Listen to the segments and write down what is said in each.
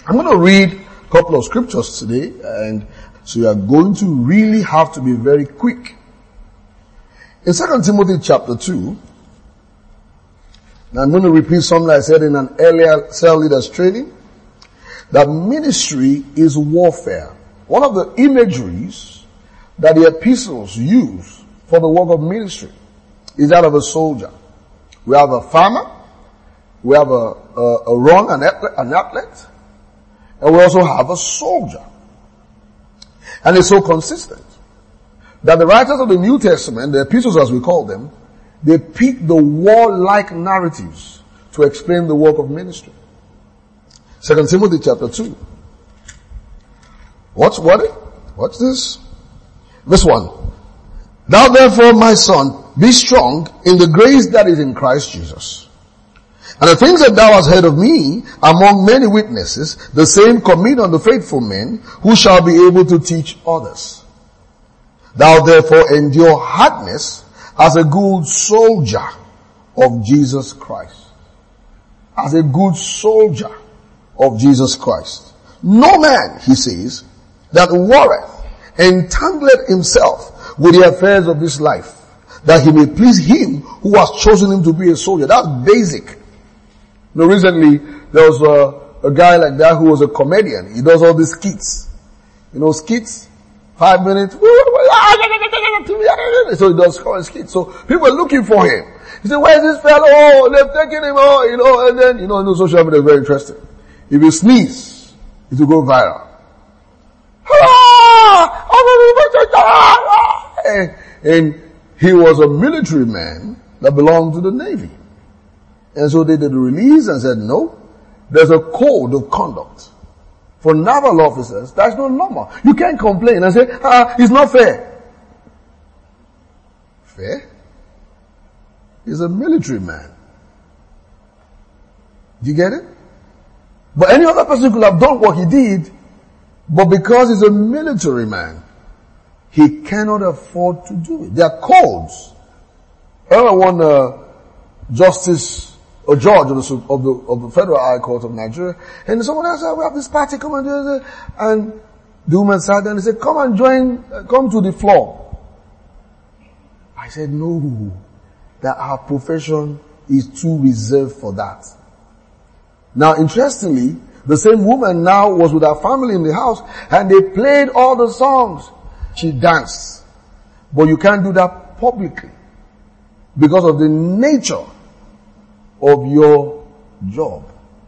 I'm going to read a couple of scriptures today, and so you are going to really have to be very quick. In 2 Timothy chapter 2, now I'm going to repeat something I said in an earlier cell leaders training, that ministry is warfare. One of the imageries that the epistles use for the work of ministry is that of a soldier. We have a farmer, we have a an athlete, and we also have a soldier. And it's so consistent that the writers of the New Testament, the epistles as we call them, they pick the warlike narratives to explain the work of ministry. 2 Timothy chapter 2. Watch this. Verse 1. Thou therefore, my son, be strong in the grace that is in Christ Jesus. And the things that thou hast heard of me among many witnesses, the same commit unto faithful men who shall be able to teach others. Thou therefore endure hardness as a good soldier of Jesus Christ. As a good soldier of Jesus Christ. No man, he says, that warreth entangled himself with the affairs of this life, that he may please him who has chosen him to be a soldier. That's basic. You know, recently there was a guy like that who was a comedian. He does all these skits. You know, skits, 5 minutes. So he does skits. So people are looking for him. He said, where is this fellow? Oh, they've taken him. Oh, you know, and then, you know, social media is very interesting. If you sneeze, it will go viral. And he was a military man that belonged to the Navy. And so they did a release and said, no, there's a code of conduct for naval officers. That's not normal. You can't complain and say, it's not fair. Fair? He's a military man. Do you get it? But any other person could have done what he did, but because he's a military man, he cannot afford to do it. There are codes. I remember one justice or judge of the Federal High Court of Nigeria, and someone else said, we have this party, come and do this. And the woman sat there and said, come and join, come to the floor. I said, no, that our profession is too reserved for that. Now, interestingly, the same woman now was with her family in the house, and they played all the songs. She danced. But you can't do that publicly because of the nature of your job.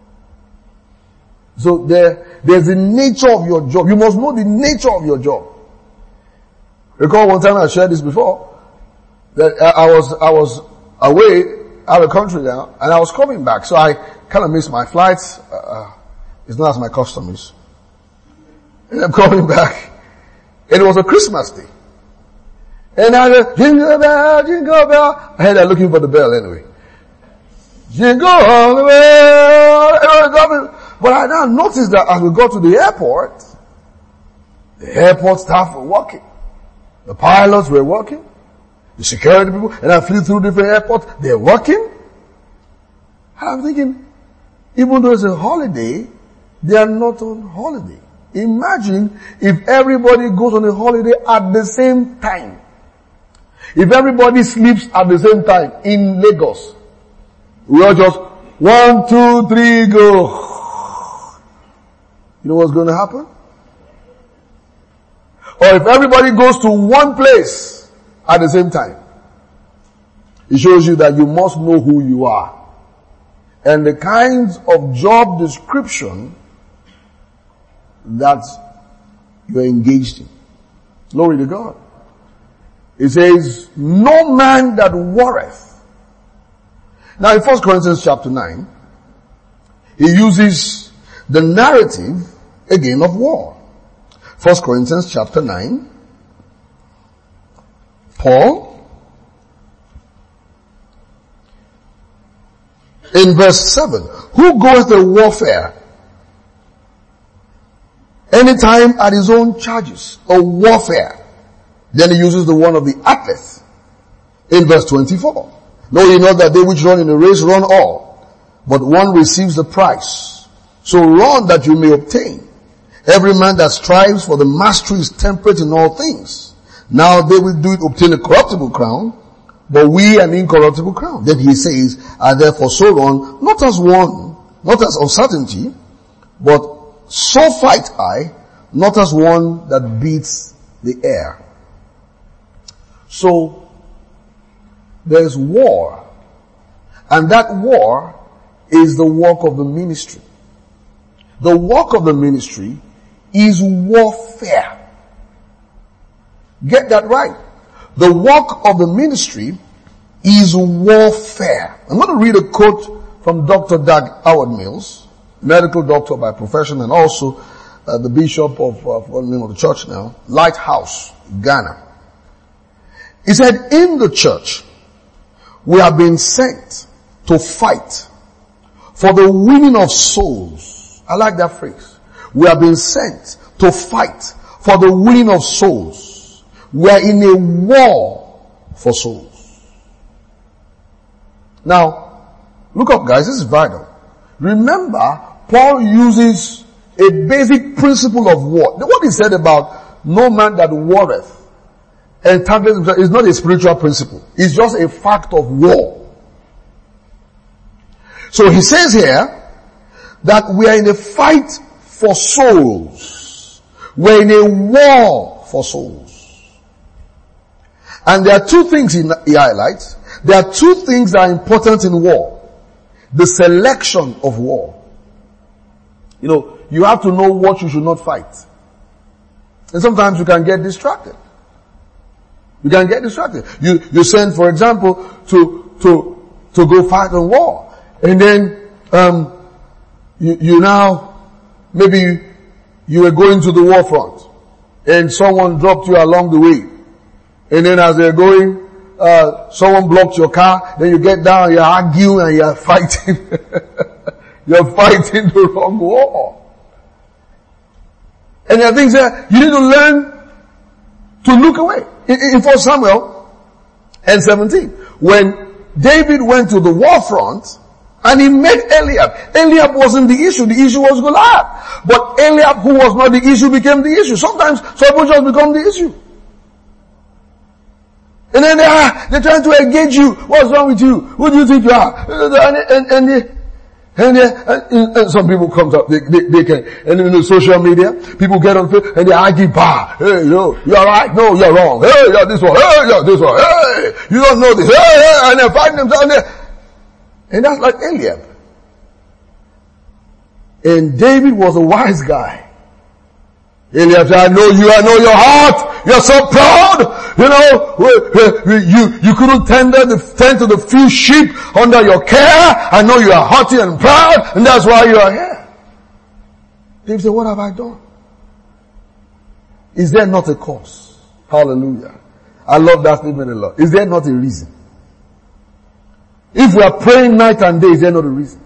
So there's the nature of your job. You must know the nature of your job. Recall one time I shared this before, that I was away out of the country now, and I was coming back, so I kind of missed my flights. It's not as my custom is. And I'm coming back, and it was a Christmas day. And I heard, jingle bell, jingle bell. I had that looking for the bell anyway. Jingle all the way. But I now noticed that as we got to the airport staff were working. The pilots were working. The security people, and I flew through different airports. They're working. And I'm thinking, even though it's a holiday, they are not on holiday. Imagine if everybody goes on a holiday at the same time. If everybody sleeps at the same time in Lagos, we all just 1, 2, 3, go. You know what's going to happen? Or if everybody goes to one place at the same time, it shows you that you must know who you are and the kinds of job description that you're engaged in. Glory to God. It says, no man that warreth. Now in 1 Corinthians chapter 9, he uses the narrative again of war. 1 Corinthians chapter 9, Paul, in verse 7, who goeth to warfare anytime at his own charges, or warfare. Then he uses the one of the athlete in verse 24. Know ye not that they which run in a race run all, but one receives the prize. So run that you may obtain. Every man that strives for the mastery is temperate in all things. Now they will do it, obtain a corruptible crown, but we an incorruptible crown. Then he says, I therefore so run, not as of certainty, but so fight I, not as one that beats the air. So, there's war. And that war is the work of the ministry. The work of the ministry is warfare. Get that right. The work of the ministry is warfare. I'm going to read a quote from Dr. Doug Howard Mills, medical doctor by profession and also the bishop of what's the name of the church now? Lighthouse, Ghana. He said, in the church, we have been sent to fight for the winning of souls. I like that phrase. We have been sent to fight for the winning of souls. We are in a war for souls. Now, look up guys, this is vital. Remember, Paul uses a basic principle of war. What he said about no man that warreth entangles himself is not a spiritual principle. It's just a fact of war. So he says here that we are in a fight for souls. We're in a war for souls. And there are two things he highlights. There are two things that are important in war. The selection of war. You know, you have to know what you should not fight. And sometimes you can get distracted. You can get distracted. You send, for example, to go fight a war. And then, you now, maybe you were going to the war front. And someone dropped you along the way. And then as they're going, someone blocked your car. Then you get down, you argue and you're fighting. You're fighting the wrong war. And there are things that you need to learn to look away. In 1 Samuel and 17, when David went to the war front and he met Eliab. Eliab wasn't the issue was Goliath. But Eliab, who was not the issue, became the issue. Sometimes people just become the issue. And then they're trying to engage you. What's wrong with you? Who do you think you are? And some people come up, they can, and in the social media, people get on Facebook and they argue, hey, you're right, no, you're wrong, hey, you're this one, hey, you're this one, hey, you don't know this, hey, and they're fighting themselves there. And that's like Eliab. And David was a wise guy. Eliab said, I know your heart. You're so proud. You couldn't tend to the few sheep under your care. I know you are haughty and proud, and that's why you are here. David said, what have I done? Is there not a cause? Hallelujah. I love that statement a lot. Is there not a reason? If we are praying night and day, is there not a reason?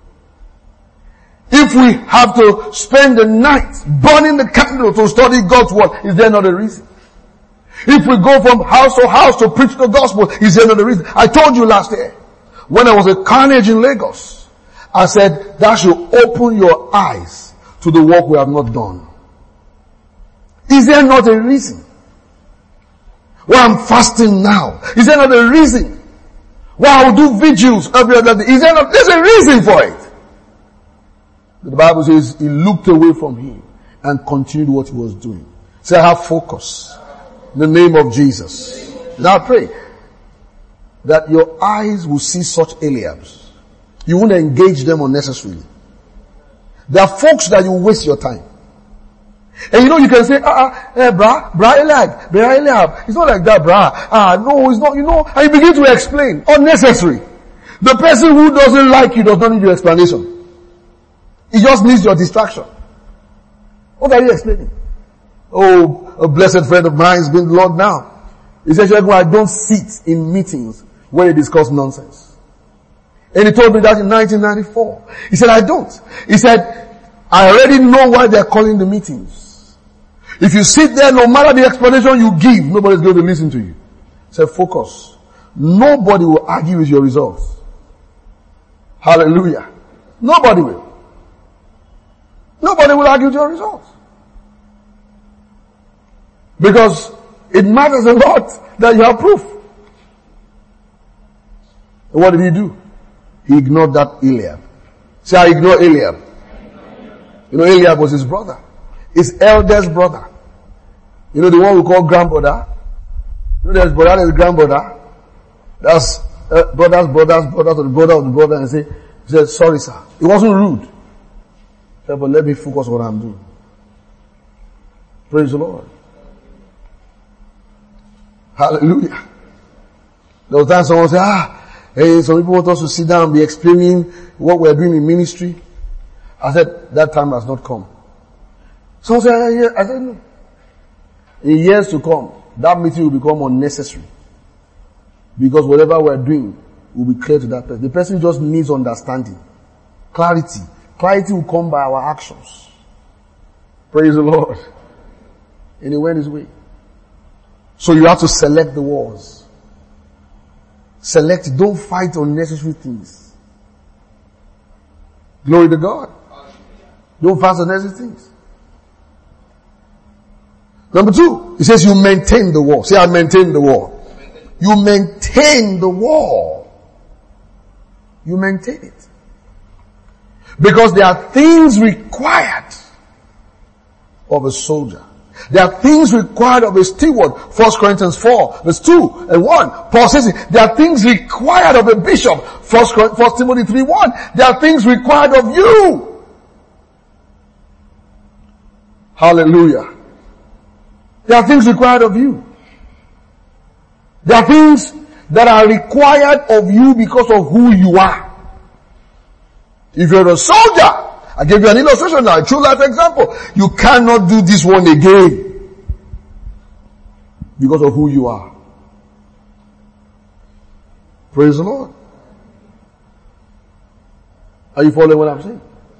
If we have to spend the night burning the candle to study God's word, is there not a reason? If we go from house to house to preach the gospel, is there not a reason? I told you last year, when I was at Carnage in Lagos, I said, that should open your eyes to the work we have not done. Is there not a reason? Why I'm fasting now? Is there not a reason? Why I will do vigils every other day? Is there not, there's a reason for it. The Bible says he looked away from him and continued what he was doing. Say, I have focus. In the name of Jesus. Now I pray that your eyes will see such Eliabs. You won't engage them unnecessarily. There are folks that you waste your time. And you can say, brah Eliab. It's not like that, brah. No, it's not, and you begin to explain. Unnecessary. The person who doesn't like you does not need your explanation. He just needs your distraction. What are you explaining? Oh, a blessed friend of mine has been the Lord now. He said, I don't sit in meetings where they discuss nonsense. And he told me that in 1994. He said, I don't. He said, I already know why they're calling the meetings. If you sit there, no matter the explanation you give, nobody's going to listen to you. He said, focus. Nobody will argue with your results. Hallelujah. Nobody will. Nobody will argue with your results. Because it matters a lot that you have proof. And what did he do? He ignored that Eliab. See, I ignored Eliab. You know, Eliab was his brother. His eldest brother. You know, the one we call grandbrother. You know, there's brother, there's grandbrother. That's brother to the brother of the brother. And he said, sorry sir. It wasn't rude. He said, but let me focus on what I'm doing. Praise the Lord. Hallelujah. There was time someone said, hey, some people want us to sit down and be explaining what we're doing in ministry. I said, that time has not come. Someone said, yeah. I said, no. In years to come, that meeting will become unnecessary. Because whatever we're doing will be clear to that person. The person just needs understanding. Clarity. Clarity will come by our actions. Praise the Lord. And he went his way. So you have to select the wars. Select, don't fight unnecessary things. Glory to God. Don't fight unnecessary things. Number 2, he says you maintain the war. Say, I maintain the war. You maintain the war. You maintain it. Because there are things required of a soldier. There are things required of a steward. 1 Corinthians 4 verse 2 and 1. Paul says it. There are things required of a bishop. 1 Timothy 3:1. There are things required of you. Hallelujah. There are things required of you. There are things that are required of you because of who you are. If you're a soldier, I gave you an illustration now, a true life example. You cannot do this one again because of who you are. Praise the Lord. Are you following what I'm saying?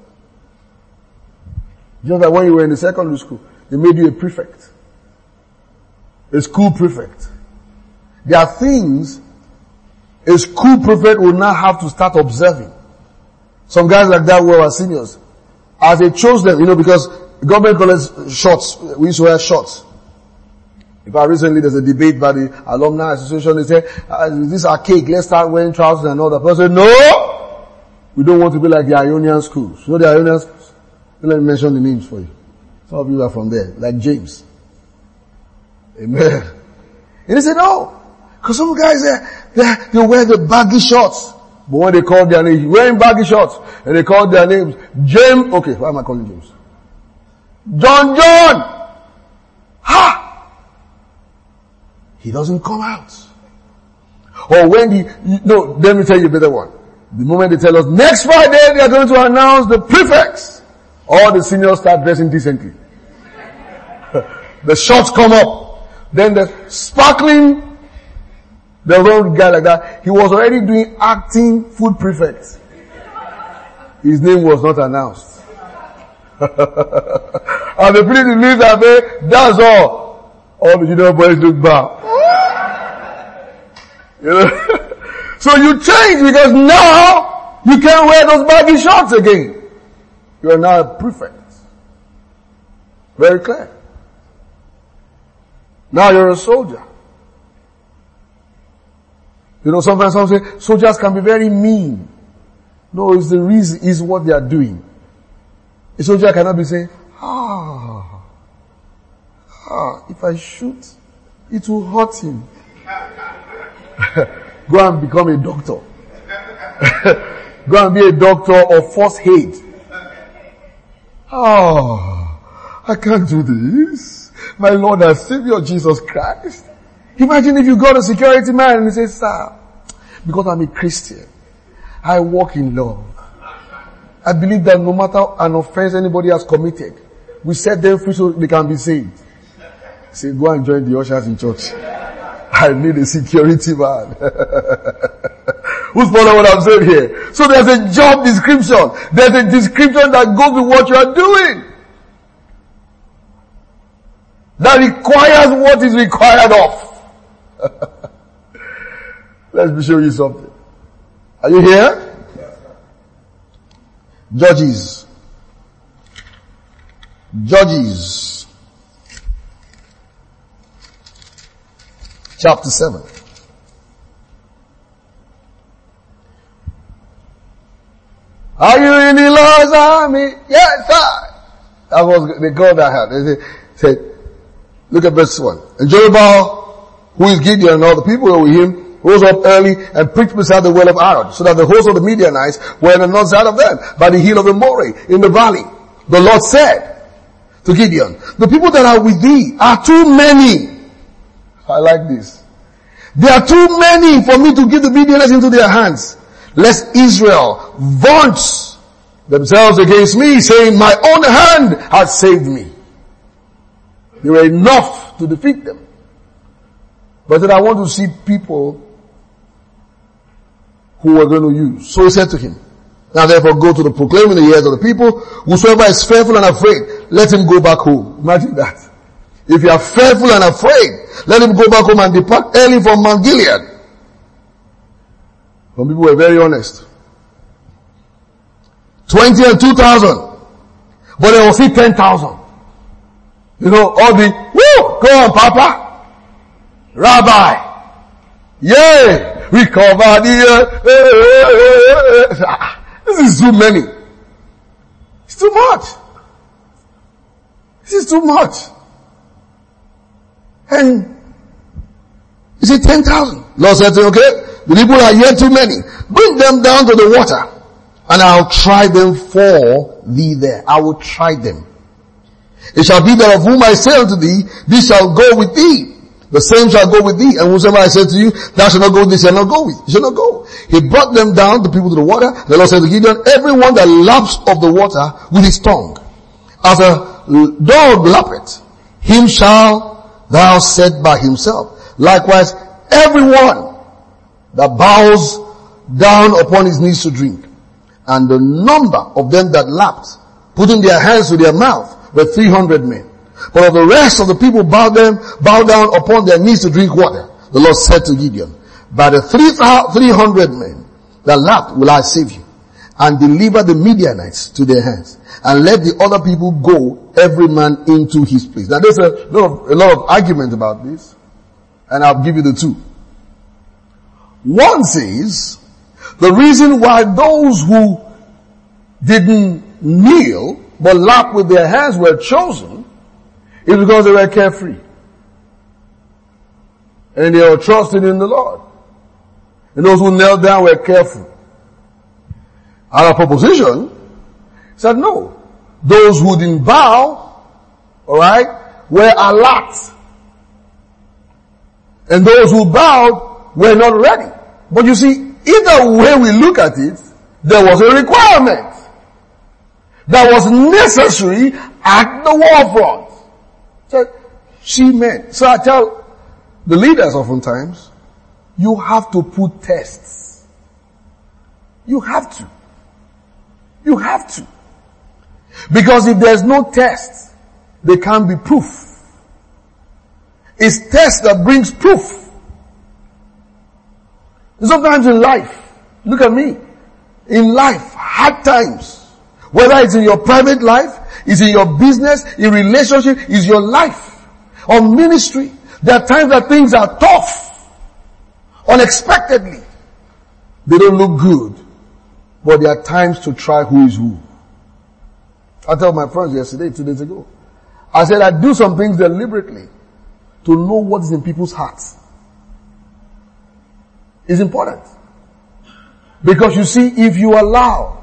Just like when you were in the secondary school, they made you a prefect. A school prefect. There are things a school prefect will now have to start observing. Some guys like that were our seniors. As they chose them, because government college shorts, we used to wear shorts. In fact, recently there's a debate by the alumni association. They say, this is archaic, let's start wearing trousers and all that. Person said, no! We don't want to be like the Ionian schools. You know the Ionian schools? Let me mention the names for you. Some of you are from there, like James. Amen. And they said, no. Because some guys, they wear the baggy shorts. But when they call their names, wearing baggy shorts, and they call their names, James, okay, why am I calling James? John! Ha! He doesn't come out. Or when let me tell you a better one. The moment they tell us, next Friday they are going to announce the prefects, all the seniors start dressing decently. The shorts come up. Then the sparkling, the road guy like that, he was already doing acting food prefect. His name was not announced. And the police leave that day, that's all. All the junior boys look back. So you change because now you can't wear those baggy shorts again. You are now a prefect. Very clear. Now you're a soldier. Sometimes some say, soldiers can be very mean. No, it's the reason, is what they are doing. A soldier cannot be saying, if I shoot, it will hurt him. Go and become a doctor. Go and be a doctor of first aid. I can't do this. My Lord and Savior Jesus Christ. Imagine if you got a security man and he says, sir, because I'm a Christian, I walk in love. I believe that no matter an offense anybody has committed, we set them free so they can be saved. Say, go and join the ushers in church. I need a security man. Who's following what I'm saying here? So there's a job description. There's a description that goes with what you are doing. That requires what is required of. Let me show you something. Are you here? Judges Judges chapter 7. Are you in the Lord's army? Yes, sir. That was the God I had. They said, look at verse 1. And Jerubbaal, who is Gideon and all the people who were with him, rose up early and preached beside the well of Arad, so that the host of the Midianites were on the north side of them, by the hill of the Moreh, in the valley. The Lord said to Gideon, the people that are with thee are too many. I like this. They are too many for me to give the Midianites into their hands, lest Israel vaunts themselves against me, saying, my own hand has saved me. They were enough to defeat them. But then I want to see people who are going to use. So he said to him, now therefore go to the proclaiming the ears of the people, whosoever is fearful and afraid, let him go back home. Imagine that. If you are fearful and afraid, let him go back home and depart early from Mount Gilead. Some people were very honest. 20 and 2,000. But there was still 10,000. You know, all the, woo, go on, Papa. Rabbi. Yay! Recover the, this is too many. It's too much. This is too much. And he said 10,000. Lord said to him, okay, the people are yet too many. Bring them down to the water, and I'll try them for thee there. I will try them. It shall be that of whom I say unto thee, this shall go with thee. The same shall go with thee. And whosoever I said to you, thou shalt not go, this shall not go with. You shall not go. He brought them down, the people, to the water. The Lord said to Gideon, everyone that laps of the water with his tongue, as a dog lappeth, him shall thou set by himself. Likewise, everyone that bows down upon his knees to drink. And the number of them that lapped, putting their hands to their mouth, were 300 men. But of the rest of the people bow down upon their knees to drink water. The Lord said to Gideon, by the 300 men that lapped will I save you, and deliver the Midianites to their hands, and let the other people go, every man into his place. Now there's a lot of argument about this, and I'll give you the two. One says, the reason why those who didn't kneel but lapped with their hands were chosen is because they were carefree. And they were trusting in the Lord. And those who knelt down were careful. Our proposition said no. Those who didn't bow, alright, were alert. And those who bowed were not ready. But you see, either way we look at it, there was a requirement that was necessary at the war front. So she meant. So I tell the leaders oftentimes, you have to put tests. You have to. You have to. Because if there's no test, there can't be proof. It's test that brings proof. And sometimes in life, look at me, in life, hard times, whether it's in your private life, it's in your business, in relationship, it's your life, or ministry, there are times that things are tough, unexpectedly. They don't look good, but there are times to try who is who. I told my friends yesterday, 2 days ago, I said I do some things deliberately to know what is in people's hearts. It's important. Because you see, if you allow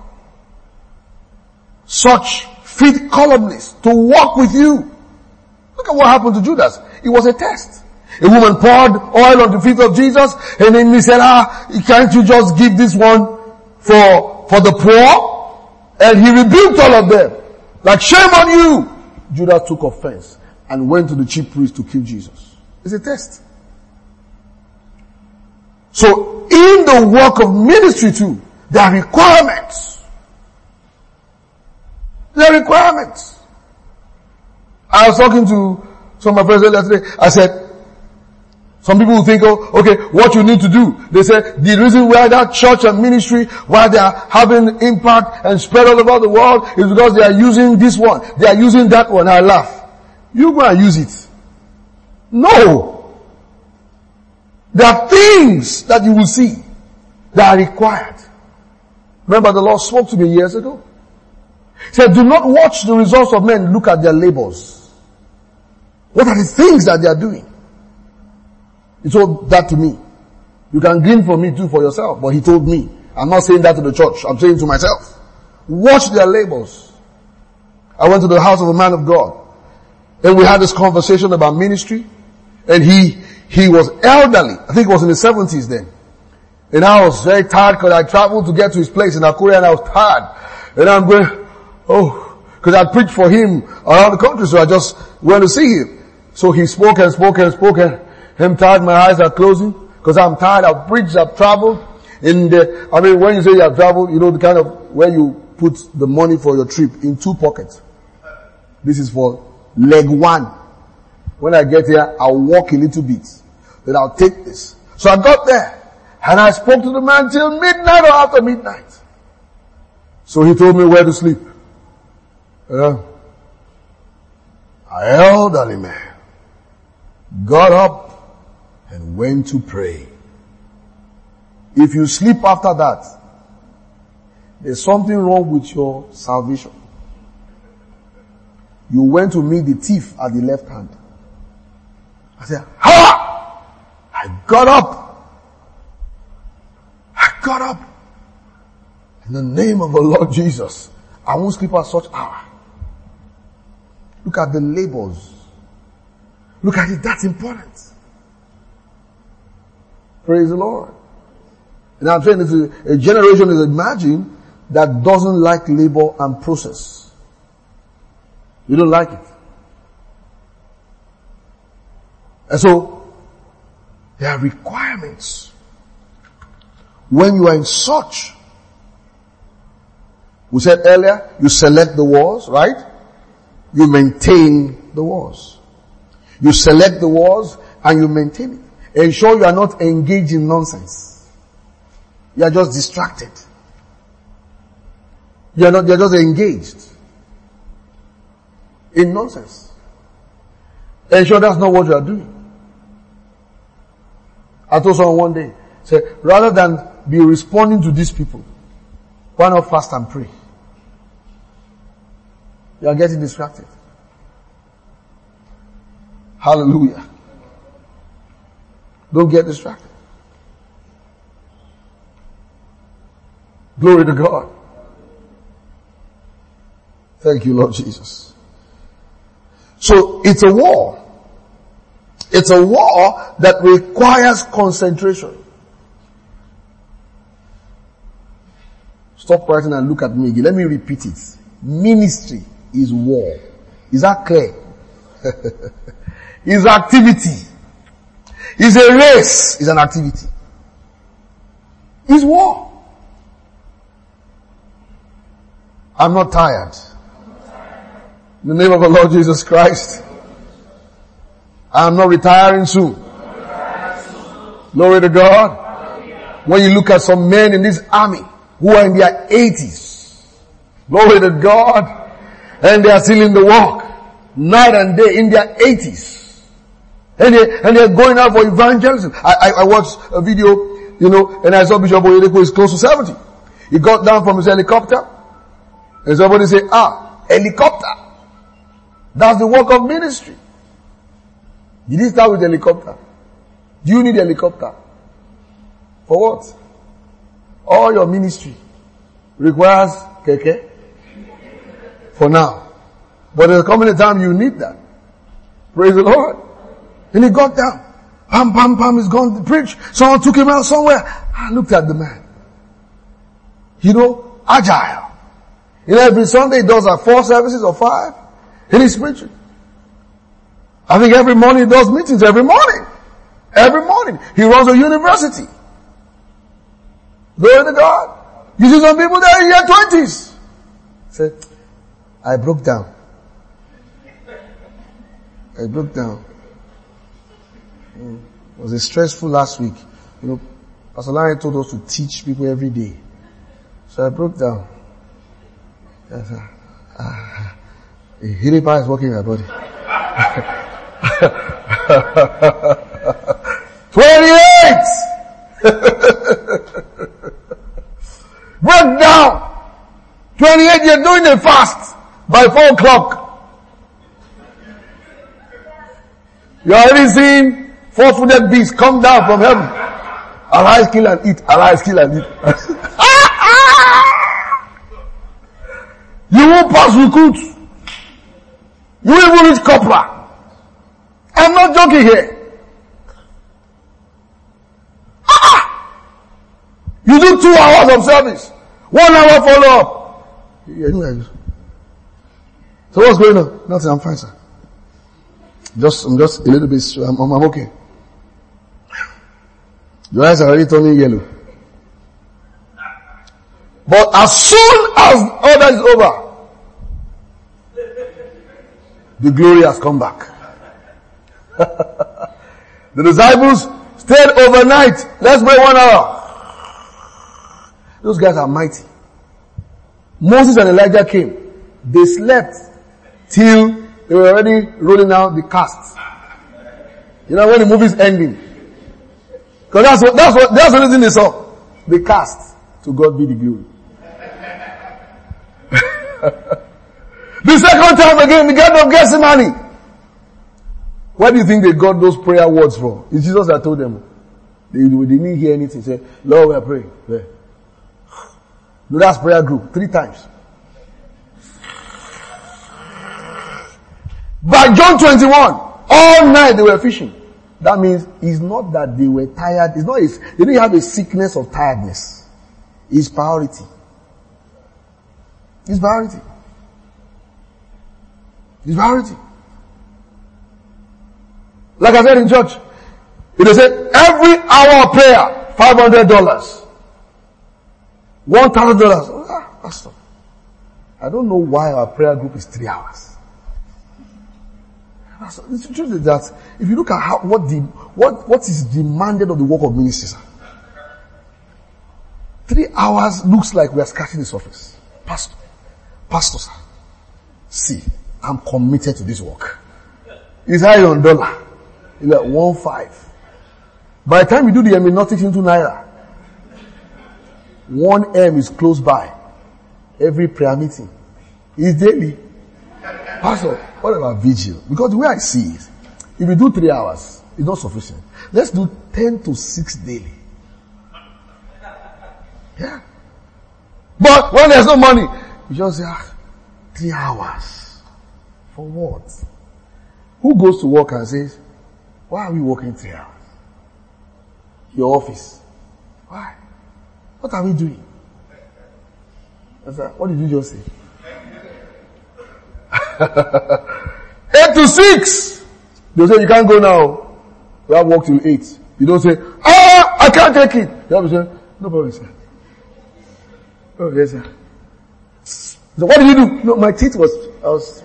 such fit columnists to walk with you, look at what happened to Judas. It was a test. A woman poured oil on the feet of Jesus, and then he said, can't you just give this one for the poor? And he rebuked all of them. Like, shame on you! Judas took offense and went to the chief priest to kill Jesus. It's a test. So, in the work of ministry too, there are requirements. There are requirements. I was talking to some of my friends earlier today. I said, Some people will think, oh, okay, what you need to do. They say, the reason why that church and ministry, why they are having impact and spread all over the world is because they are using this one. They are using that one. I laugh. You go and use it. No. There are things that you will see that are required. Remember the Lord spoke to me years ago. He said, do not watch the results of men, look at their labors. What are the things that they are doing? He told that to me. You can glean from me too for yourself, but he told me. I'm not saying that to the church. I'm saying to myself. Watch their labors. I went to the house of a man of God, and we had this conversation about ministry, and he was elderly. I think it was in his 70s then. And I was very tired because I traveled to get to his place in Akure, and I was tired. And I'm going, because I preached for him around the country, so I just went to see him. So he spoke and spoke and spoke, and I'm tired, my eyes are closing, because I'm tired, I've preached, I've traveled. When you say you have traveled, you know the kind of, where you put the money for your trip in 2 pockets. This is for leg 1. When I get here, I'll walk a little bit. Then I'll take this. So I got there, and I spoke to the man till midnight or after midnight. So he told me where to sleep. An elderly man got up and went to pray. If you sleep after that, there's something wrong with your salvation. You went to meet the thief at the left hand. I said, ha! I got up. In the name of the Lord Jesus, I won't sleep at such hour. Look at the labels. Look at it, that's important. Praise the Lord. And I'm saying a generation is imagined that doesn't like labor and process. You don't like it. And so, there are requirements. When you are in such, we said earlier, you select the wars, right? You maintain the wars. You select the wars and you maintain it. Ensure you are not engaged in nonsense. You are just distracted. You're just engaged in nonsense. Ensure that's not what you are doing. I told someone one day, say, rather than be responding to these people, why not fast and pray? You are getting distracted. Hallelujah. Don't get distracted. Glory to God. Thank you, Lord Jesus. So it's a war. It's a war that requires concentration. Stop writing and look at me again. Let me repeat it. Ministry is war. Is that clear? Is activity. Is a race. Is an activity. Is war. I'm not tired. In the name of the Lord Jesus Christ. I'm not retiring soon. Glory to God. When you look at some men in this army who are in their 80s. Glory to God. And they are still in the work. Night and day in their 80s. And they're going out for evangelism. I watched a video, and I saw Bishop Oyedepo is close to 70. He got down from his helicopter. And somebody said, helicopter. That's the work of ministry. Did he start with helicopter? Do you need helicopter? For what? All your ministry requires keke. For now. But there's coming a time you need that. Praise the Lord. And he got down. Pam, pam, pam, he's gone to preach. Someone took him out somewhere. I looked at the man. Agile. Every Sunday he does 4 services or 5. And he's preaching. I think every morning he does meetings. Every morning. Every morning. He runs a university. Glory to God. You see some people that are in their 20s. Say, I broke down. It was a stressful last week. Pastor Larry told us to teach people every day. So I broke down. Yes, a healing power is working in my body. 28! Broke down. 28, you're doing a fast by 4 o'clock. You're already seeing 4-footed beasts come down from heaven. Arise, kill and eat. Arise, kill and eat. You won't pass recruit. You won't even reach corporal. I'm not joking here. You do 2 hours of service. 1 hour follow up. So what's going on? Nothing, I'm fine, sir. I'm just a little bit, I'm okay. Your eyes are already turning yellow. But as soon as all that is over, the glory has come back. The disciples stayed overnight. Let's pray 1 hour. Those guys are mighty. Moses and Elijah came. They slept till they were already rolling out the cast. You know when the movie is ending. Because that's the only thing they saw. The cast. To God be the glory. The second time again, the Garden of Gethsemane. Where do you think they got those prayer words from? It's Jesus that told them. They didn't hear anything. Say, Lord, we are praying. Where? No, that's prayer group. 3 times. By John 21, all night they were fishing. That means it's not that they were tired. It's not. They didn't have a sickness of tiredness. It's priority. It's priority. It's priority. Like I said in church, they said every hour of prayer, $500. $1,000. Pastor, I don't know why our prayer group is 3 hours. Pastor, the truth is that if you look at what is demanded of the work of ministry, 3 hours looks like we are scratching the surface. Pastor, sir, see, I'm committed to this work. It's high on dollar. It's like 1.5. By the time you do the hermeneutics into naira, 1 M is close by. Every prayer meeting is daily. Pastor, what about vigil? Because the way I see it, if we do 3 hours, it's not sufficient. Let's do 10 to 6 daily. Yeah. But when there's no money, you just say, 3 hours. For what? Who goes to work and says, why are we working 3 hours? Your office. Why? What are we doing? I said, what did you just say? 8 to 6. They say, you can't go now. We have work till 8. You don't say, I can't take it. You have to say, no problem, sir. Oh, yes, sir. So what did you do? No, my teeth was.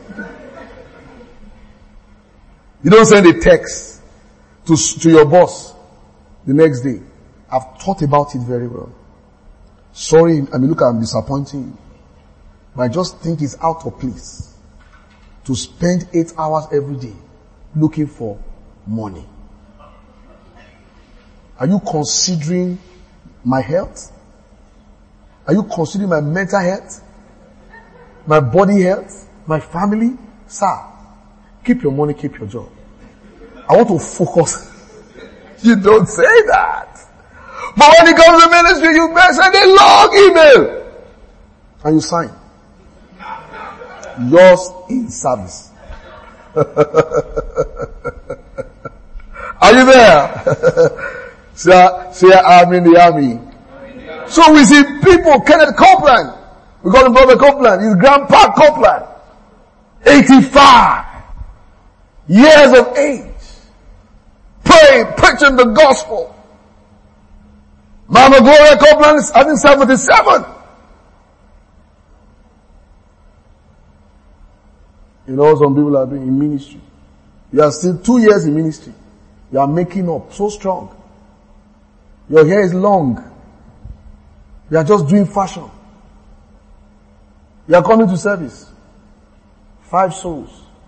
You don't send a text to your boss the next day. I've thought about it very well. Sorry, look, I'm disappointing you. But I just think it's out of place to spend 8 hours every day looking for money. Are you considering my health? Are you considering my mental health? My body health? My family? Sir, keep your money, keep your job. I want to focus. You don't say that. But when it comes to ministry, you better send a long email. And you sign. Yours in service. Are you there? Say I'm in the army. So we see people, Kenneth Copeland. We call him Brother Copeland. His grandpa Copeland. 85 years of age. Praying, preaching the gospel. Mama Gloria Copeland is, I think, 77. You know, some people are doing in ministry. You are still 2 years in ministry. You are making up so strong. Your hair is long. You are just doing fashion. You are coming to service. 5 souls.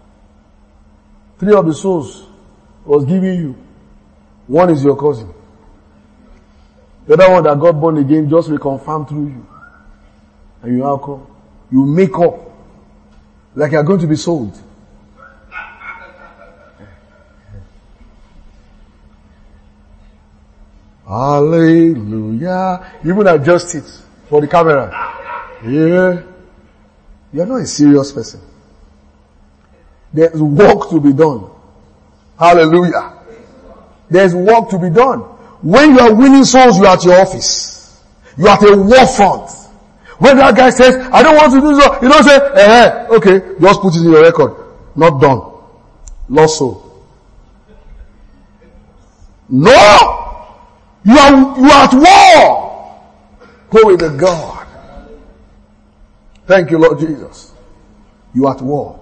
3 of the souls was giving you. 1 is your cousin. The other one that got born again just reconfirmed through you. And you now come. You make up like you are going to be sold. Hallelujah. You even adjust it for the camera. Yeah. You are not a serious person. There's work to be done. Hallelujah. There's work to be done. When you are winning souls, you are at your office. You are at a war front. When that guy says, I don't want to do so, you don't say, okay, just put it in your record. Not done. Lost soul. No! You are at war. Glory to God. Thank you, Lord Jesus. You are at war.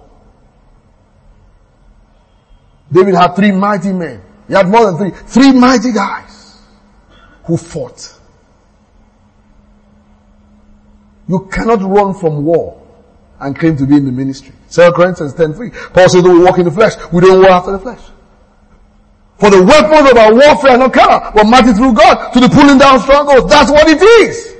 David had 3 mighty men. He had more than 3. 3 mighty guys who fought. You cannot run from war and claim to be in the ministry. 2 Corinthians 10:3. Paul says, though we walk in the flesh, we don't war after the flesh. For the weapons of our warfare are not carnal, but mighty through God to the pulling down strongholds. That's what it is.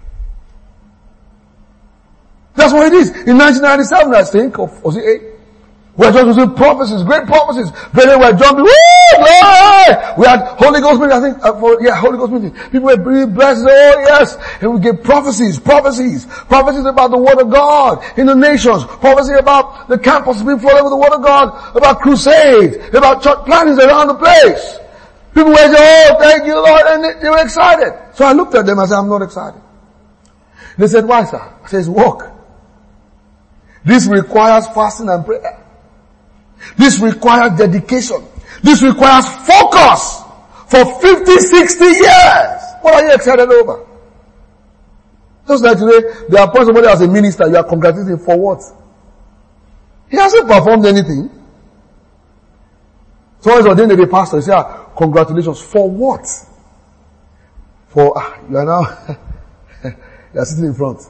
That's what it is. In 1997, I think, or was it 8? We're just receiving prophecies, great prophecies. Brethren were jumping, woo, glory! We had Holy Ghost meeting, I think, Holy Ghost meeting. People were really blessed, oh yes. And we gave prophecies about the Word of God in the nations, prophecy about the campus being flooded with the Word of God, about crusades, about church plantings around the place. People were saying, oh, thank you, Lord, and they were excited. So I looked at them and I said, I'm not excited. They said, why, sir? I said, it's work. This requires fasting and prayer. This requires dedication. This requires focus for 50, 60 years. What are you excited over? Just like today, they appoint somebody as a minister, you are congratulating for what? He hasn't performed anything. Someone is ordained to be a pastor, you say, congratulations, for what? For, you are now, you are sitting in front.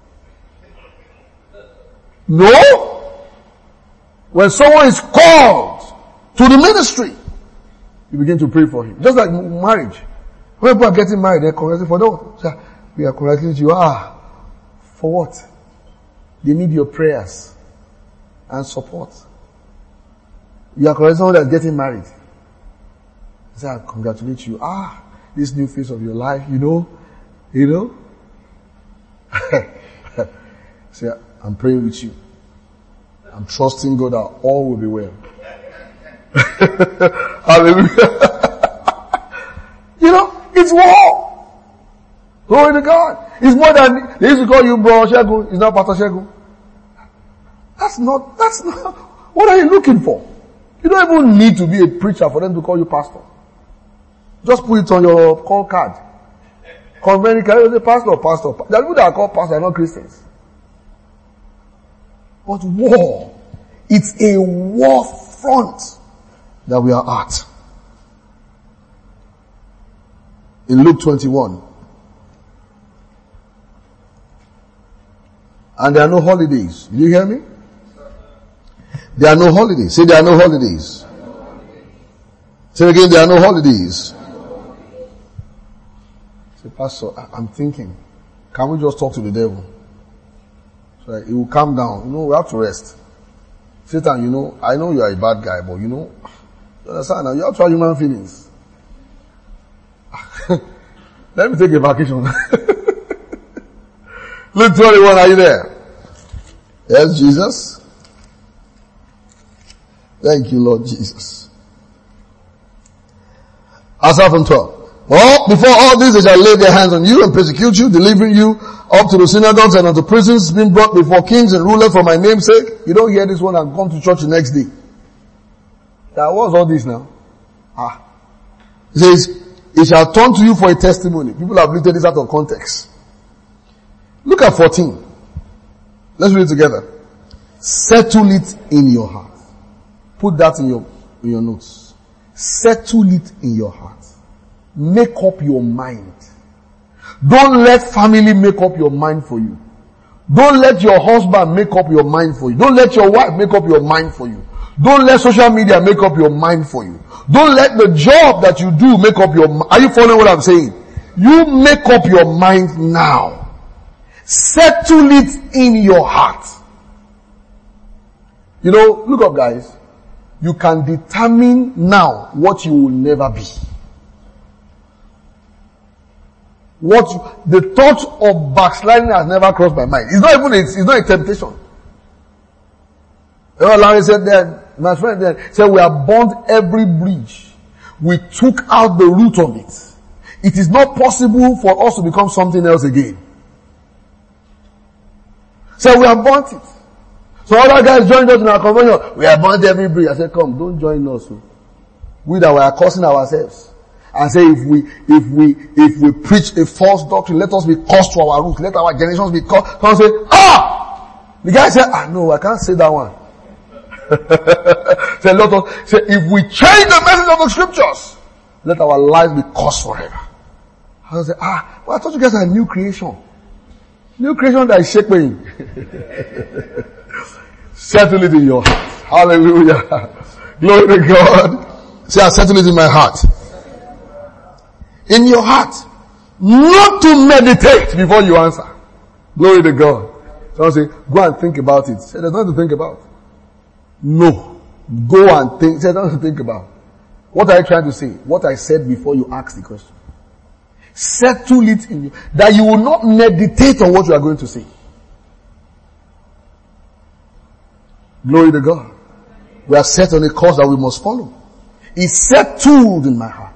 No! When someone is called to the ministry, you begin to pray for him. Just like marriage. When people are getting married, they're congratulating for them. We are congratulating you. For what? They need your prayers and support. You are congratulating someone that's getting married. They say, I congratulate you. This new phase of your life, you know. Say, I'm praying with you. I'm trusting God that all will be well. Hallelujah. It's war. Glory to God. It's more than, they used to call you Bro Shegun. It's not Pastor Shegun. That's not, what are you looking for? You don't even need to be a preacher for them to call you pastor. Just put it on your call card. Convent, can you say pastor? The people that are called pastor are not Christians. But war, it's a war front that we are at. In Luke 21. And there are no holidays. Did you hear me? There are no holidays. Say there are no holidays. Say again, there are no holidays. Say, Pastor, I'm thinking, can we just talk to the devil? So it will calm down. We have to rest. Satan, I know you are a bad guy, but you understand now, you have to have human feelings. Let me take a vacation. Luke 21, are you there? Yes, Jesus. Thank you, Lord Jesus. Aside from 12. Before all this, they shall lay their hands on you and persecute you, delivering you up to the synagogues and unto prisons, being brought before kings and rulers for my name's sake. You don't hear this one and come to church the next day. That was all this now. It says, it shall turn to you for a testimony. People have lifted this out of context. Look at 14. Let's read it together. Settle it in your heart. Put that in your notes. Settle it in your heart. Make up your mind. Don't let family make up your mind for you. Don't let your husband make up your mind for you. Don't let your wife make up your mind for you. Don't let social media make up your mind for you. Don't let the job that you do make up your mind. Are you following what I'm saying? You make up your mind now. Settle it in your heart. You know, look up guys. You can determine now what you will never be. The thought of backsliding has never crossed my mind. It's not a temptation. You know, Larry said that, my friend said, we have burnt every bridge. We took out the root of it. It is not possible for us to become something else again. So we have burnt it. So other guys joined us in our convention. We have burnt every bridge. I said, come, don't join us. We that were cursing ourselves. And say if we preach a false doctrine, let us be cursed to our roots. Let our generations be cursed. Someone say, the guy said, no, I can't say that one. Say if we change the message of the scriptures, let our lives be cursed forever. I say, well, I thought you guys are a new creation. New creation that is shaping. Settle it in your heart. Hallelujah. Glory to God. Say, I settle it in my heart. In your heart. Not to meditate before you answer. Glory to God. Someone say, go and think about it. Say, there's nothing to think about. No. Go and think. Say, there's nothing to think about. What are you trying to say? What I said before you ask the question. Settle it in you. That you will not meditate on what you are going to say. Glory to God. We are set on a course that we must follow. It's settled in my heart.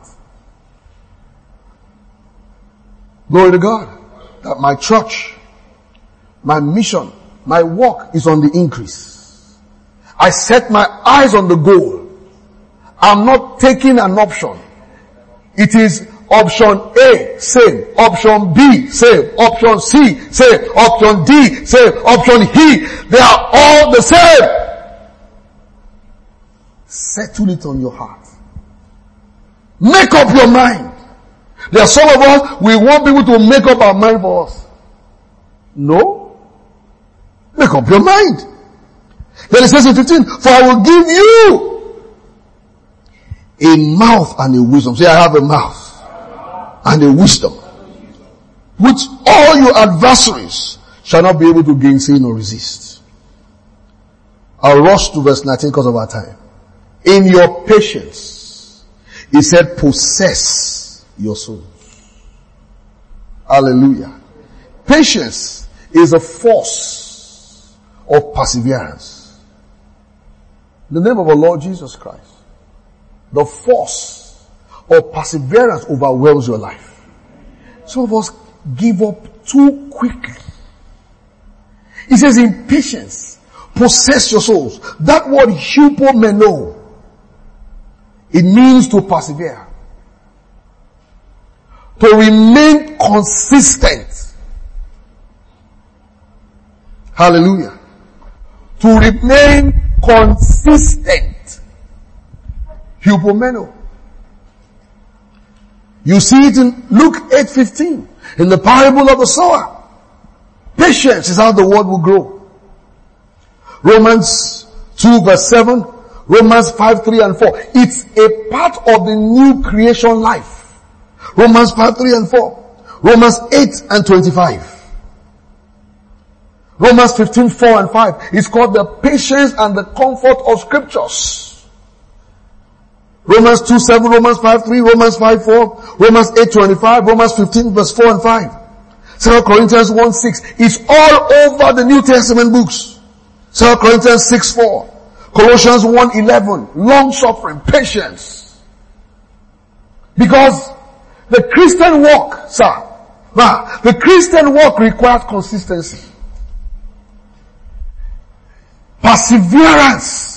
Glory to God. That my church, my mission, my work is on the increase. I set my eyes on the goal. I'm not taking an option. It is option A, same. Option B, same. Option C, same. Option D, same. Option E. They are all the same. Settle it on your heart. Make up your mind. There are some of us, we want people to make up our mind for us. No. Make up your mind. Then it says in 15, for I will give you a mouth and a wisdom. Say, I have a mouth and a wisdom, which all your adversaries shall not be able to gainsay nor resist. I'll rush to verse 19 because of our time. In your patience, he said, possess your souls. Hallelujah. Patience is a force of perseverance. In the name of our Lord Jesus Christ. The force of perseverance overwhelms your life. Some of us give up too quickly. He says in patience, possess your souls. That word hupomeno, it means to persevere. To remain consistent. Hallelujah. To remain consistent. Hupomeno. You see it in Luke 8:15. In the parable of the sower. Patience is how the word will grow. Romans 2 verse 7. Romans 5:3 and 4. It's a part of the new creation life. Romans 5:3 and 4. Romans 8 and 25. Romans 15:4 and 5. It's called the patience and the comfort of scriptures. Romans 2:7, Romans 5:3, Romans 5:4, Romans 8:25, Romans 15 verse 4 and 5. 2 Corinthians 1:6. It's all over the New Testament books. 2 Corinthians 6:4. Colossians 1:11. Long suffering, patience. Because the Christian walk, the Christian walk requires consistency. Perseverance.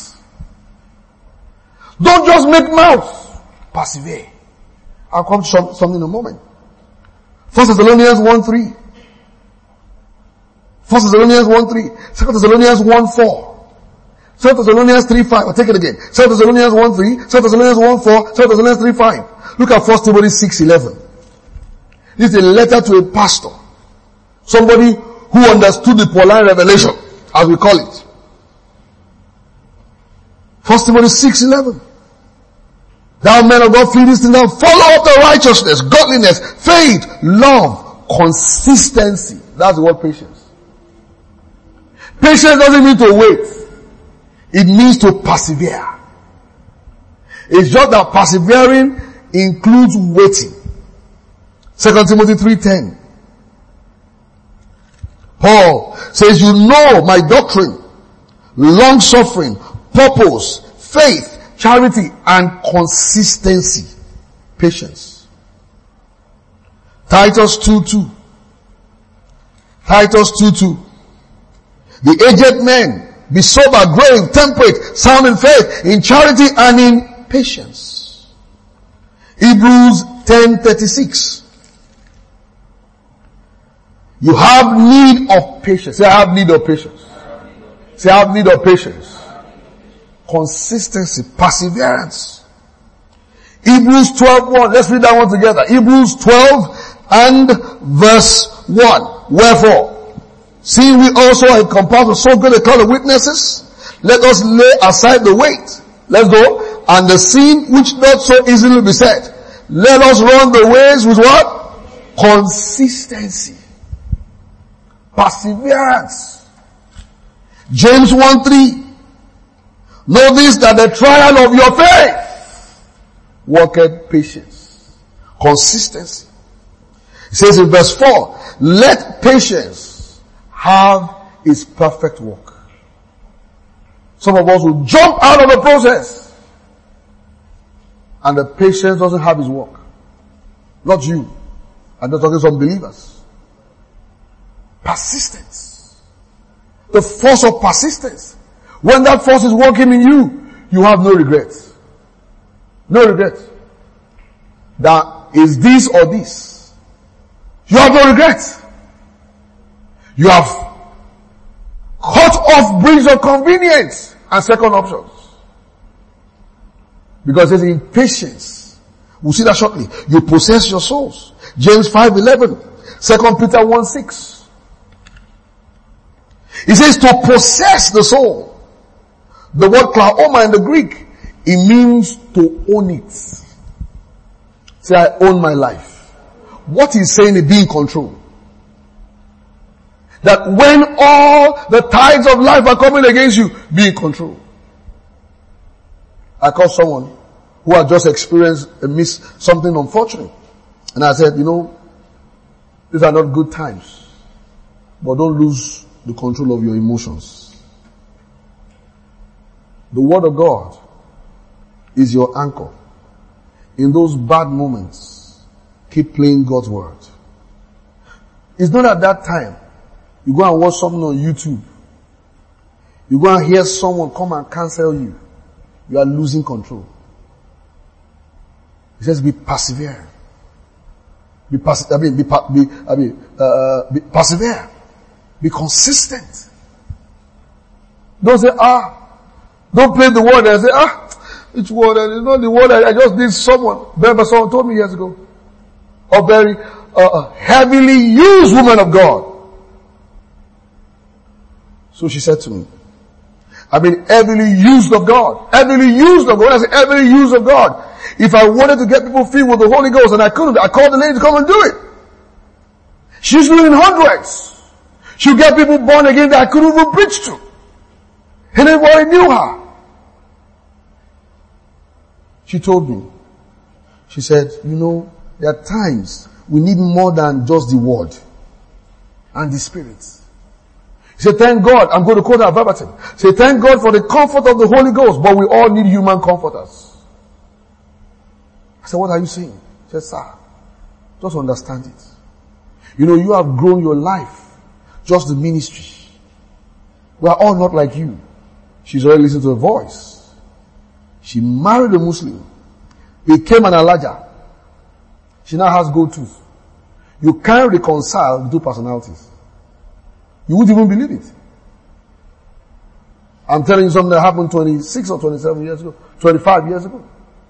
Don't just make mouths. Persevere. I'll come to something in a moment. 1 Thessalonians 1:3. 1 Thessalonians 1:3. 2 Thessalonians 1:4. 2 Thessalonians 3:5. I'll take it again. 2 Thessalonians 1:3, 2 Thessalonians 1:4, 2 Thessalonians 3:5. Look at 1 Timothy 6:11. This is a letter to a pastor. Somebody who understood the Pauline revelation, as we call it. 1 Timothy 6:11. Thou man of God, flee these things and follow up the righteousness, godliness, faith, love, consistency. That's the word patience. Patience doesn't mean to wait. It means to persevere. It's just that persevering includes waiting. 2 Timothy 3:10. Paul says, you know my doctrine, long suffering, purpose, faith, charity, and consistency. Patience. Titus 2:2. Titus 2:2. The aged men, be sober, grave, temperate, sound in faith, in charity, and in patience. Hebrews 10:36. You have need of patience. Say, I have need of patience. Say, I have need of patience. Consistency, perseverance. Hebrews 12:1. Let's read that one together. Hebrews 12 and verse 1. Wherefore, seeing we also are compelled with so great a cloud of witnesses, let us lay aside the weight. Let's go. And the sin which doth so easily beset. Let us run the ways with what? Consistency. Perseverance. James 1:3. Know this, that the trial of your faith worketh patience. Consistency. It says in verse 4, let patience have its perfect work. Some of us will jump out of the process and the patience doesn't have its work. Not you. I'm not talking to some believers. Persistence. The force of persistence. When that force is working in you, you have no regrets. No regrets. That is this or this. You have no regrets. You have cut off bridge of convenience and second options. Because there's impatience. We'll see that shortly. You possess your souls. James 5:11. 2 Peter 1:6. It says to possess the soul. The word klaoma in the Greek, it means to own it. Say, I own my life. What he's saying is be in control. That when all the tides of life are coming against you, be in control. I called someone who had just experienced something unfortunate. And I said, these are not good times. But don't lose the control of your emotions. The word of God is your anchor. In those bad moments, keep playing God's word. It's not at that time you go and watch something on YouTube. You go and hear someone come and cancel you. You are losing control. It says be persevere. Be persevere. Be consistent. Don't say, don't play the word and say, which word? It's not the word I just did someone. Remember someone told me years ago. A very heavily used woman of God. So she said to me, I've been heavily used of God. Heavily used of God. When I say heavily used of God, if I wanted to get people filled with the Holy Ghost and I couldn't, I called the lady to come and do it. She's doing hundreds. She'll get people born again that I couldn't even preach to. And everybody knew her. She told me, she said, there are times we need more than just the word and the spirit. She said, thank God, I'm going to quote her verbatim. She said, thank God for the comfort of the Holy Ghost, but we all need human comforters. I said, what are you saying? She said, sir, just understand it. You have grown your life, just the ministry. We are all not like you. She's already listened to a voice. She married a Muslim, became an Elijah. She now has gold tooth. You can't reconcile the two personalities. You wouldn't even believe it. I'm telling you something that happened 26 or 27 years ago, 25 years ago.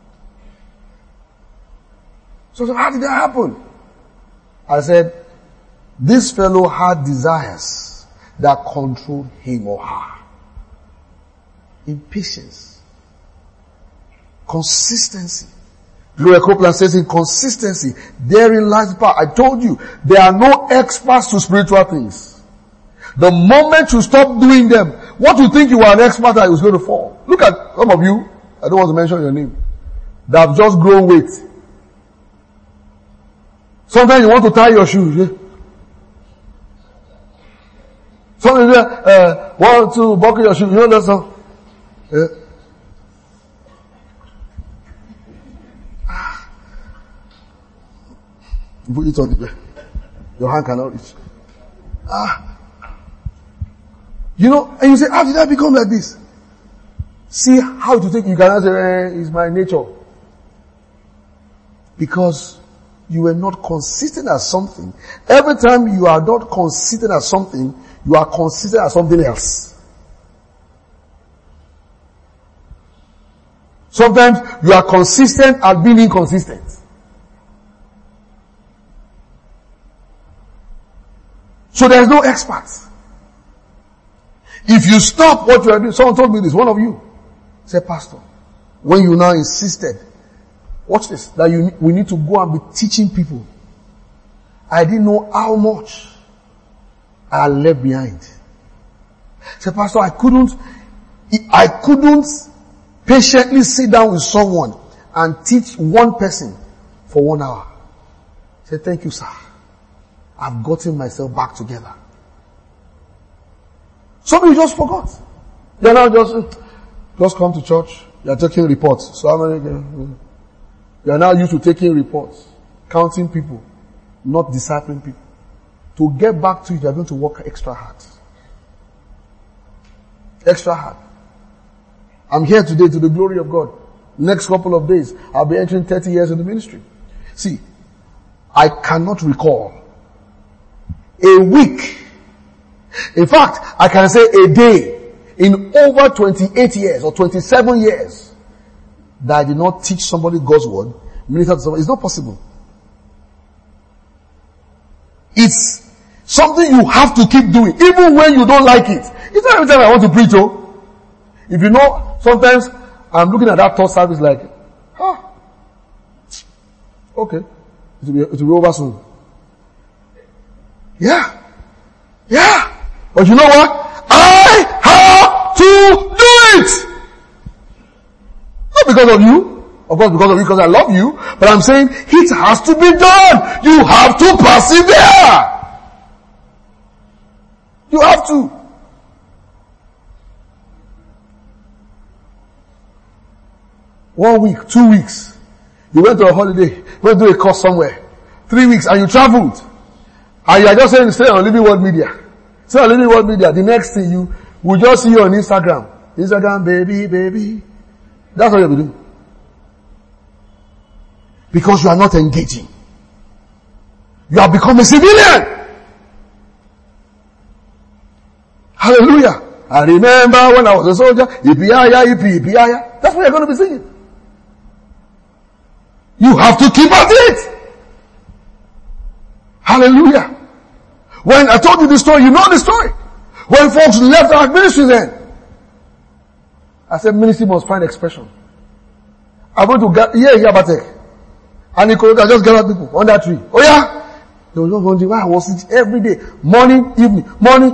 So how did that happen? I said, this fellow had desires that controlled him or her. Impatience. Consistency. Gloria Copeland says in consistency, therein lies the power. I told you, there are no experts to spiritual things. The moment you stop doing them, what you think you are an expert at is going to fall. Look at some of you, I don't want to mention your name, that have just grown weight. Sometimes you want to tie your shoes. Yeah? Sometimes you want to buckle your shoes. You know that song? Yeah. Put it on the bed. Your hand cannot reach. You know, and you say, how did I become like this? See how to take, you cannot say, it's my nature. Because you were not consistent at something. Every time you are not consistent at something, you are consistent at something else. Sometimes you are consistent at being inconsistent. So there's no experts. If you stop what you are doing, someone told me this, one of you said, Pastor, when you now insisted, watch this, that we need to go and be teaching people. I didn't know how much I left behind. Said, Pastor, I couldn't patiently sit down with someone and teach one person for 1 hour. I said, thank you, sir. I've gotten myself back together. Some of you just forgot. You're now just come to church. You're taking reports. So you're now used to taking reports, counting people, not discipling people. To get back to it, you're going to work extra hard. Extra hard. I'm here today to the glory of God. Next couple of days, I'll be entering 30 years in the ministry. See, I cannot recall a week. In fact, I can say a day in over 28 years or 27 years that I did not teach somebody God's word, minister to somebody. It's not possible. It's something you have to keep doing, even when you don't like it. It's not every time I want to preach, oh. If you know, sometimes I'm looking at that third service like, okay, it will be over soon. Yeah. But you know what? I have to do it! Not because of you. Of course because of you, because I love you. But I'm saying, it has to be done. You have to persevere. You have to. One week, 2 weeks. You went to a holiday. Went to a course somewhere. 3 weeks and you traveled. And you are just saying, stay on Living Word Media. Stay on Living Word Media. The next thing you will just see you on Instagram. Instagram, baby. That's what you'll be doing. Because you are not engaging. You have become a civilian. Hallelujah. I remember when I was a soldier. Yippee-yi-yi. That's what you're going to be singing. You have to keep at it. Hallelujah. When I told you the story, you know the story. When folks left our ministry then, I said ministry must find expression. I'm going to get, Batek. And he could just gather people on that tree. Oh yeah? They were just wondering why I was sitting every day. Morning, evening.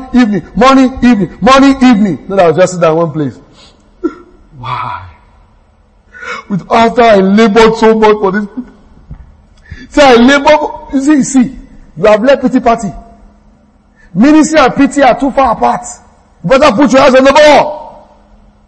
Then I was just sitting down in one place. Why? After I labored so much for this people. See, I labored, you see, you have left pity party. Ministry and pity are too far apart. You better put your hands on the ball.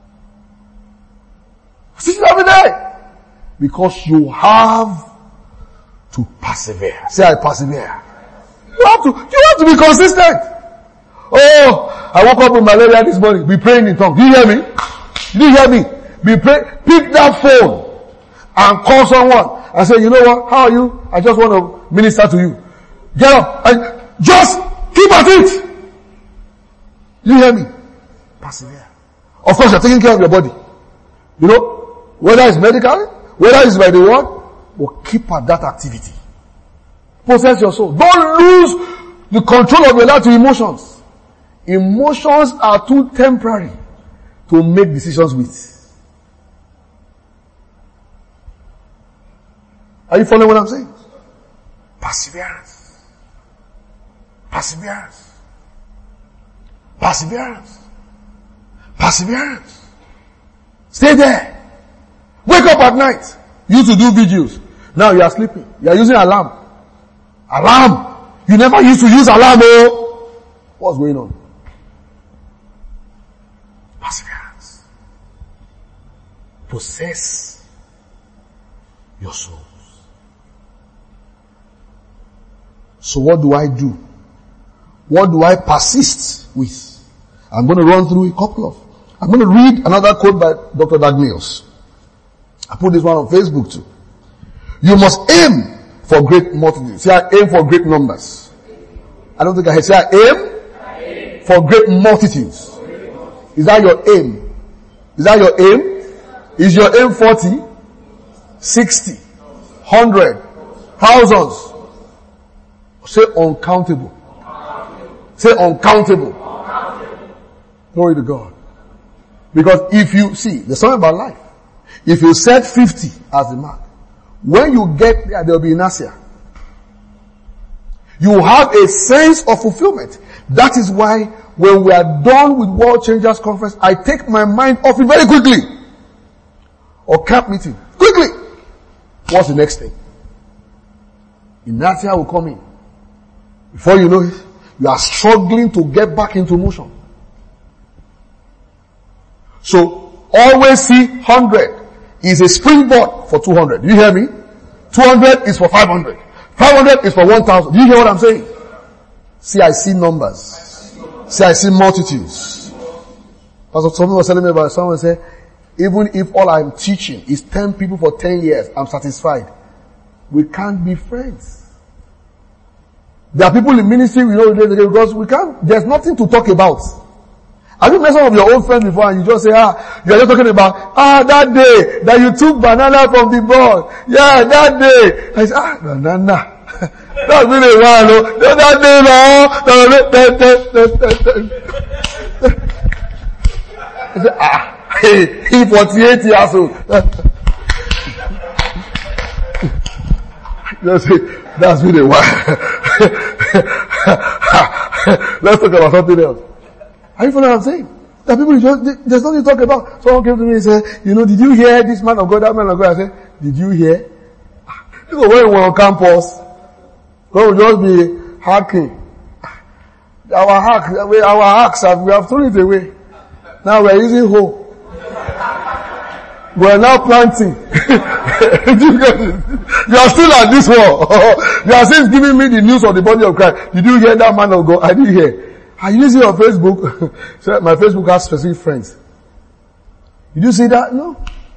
Sit every day. Because you have to persevere. Say I persevere. You have to be consistent. Oh, I woke up with malaria this morning. Be praying in tongues. Do you hear me? Do you hear me? Pick that phone and call someone and say, you know what? How are you? I just want to minister to you. Get up and just keep at it. Do you hear me? Persevere. Of course, you're taking care of your body. You know, whether it's medical, whether it's by the word, but keep at that activity. Possess your soul. Don't lose the control of your life to emotions. Emotions are too temporary to make decisions with. Are you following what I'm saying? Perseverance. Perseverance. Perseverance. Perseverance. Stay there. Wake up at night. You used to do videos. Now you are sleeping. You are using alarm. Alarm. You never used to use alarm, oh. What's going on? Perseverance. Possess your souls. So what do I do? What do I persist with? I'm going to run through a couple of. I'm going to read another quote by Dr. Dag Mills. I put this one on Facebook too. You must aim for great multitudes. Say, I aim for great numbers. I don't think I say, I aim for great multitudes. Is that your aim? Is that your aim? Is your aim 40, 60, 100, thousands? Say uncountable. Say uncountable. Glory to God. Because if you see, there's something about life. If you set 50 as the mark, when you get there, there will be inertia. You have a sense of fulfillment. That is why when we are done with World Changers Conference, I take my mind off it very quickly. Or camp meeting. Quickly. What's the next thing? Inertia will come in. Before you know it, you are struggling to get back into motion. So, always see 100 is a springboard for 200. Do you hear me? 200 is for 500. 500 is for 1,000. Do you hear what I'm saying? See, I see numbers. See, I see multitudes. Pastor someone was telling me about someone said, even if all I'm teaching is 10 people for 10 years, I'm satisfied. We can't be friends. There are people in ministry we know because there's nothing to talk about. Have you met some of your old friends before and you just say, you are just talking about, that day that you took banana from the board. Yeah, that day. I say, banana. That's been a while, no? That day, no? He 48 years old. Just say, that's been a while. Let's talk about something else. Are you following what I'm saying? That people there's nothing to talk about. Someone came to me and said, did you hear this man of God, that man of God? I said, did you hear? You know, when we're on campus, we will just be hacking. Our hacks, we have thrown it away. Now we're using hoe. We're now planting. You are still at this war. You are still giving me the news of the body of Christ. Did you hear that man of God? I didn't hear. Are you using your Facebook? So my Facebook has specific friends. Did you see that? No.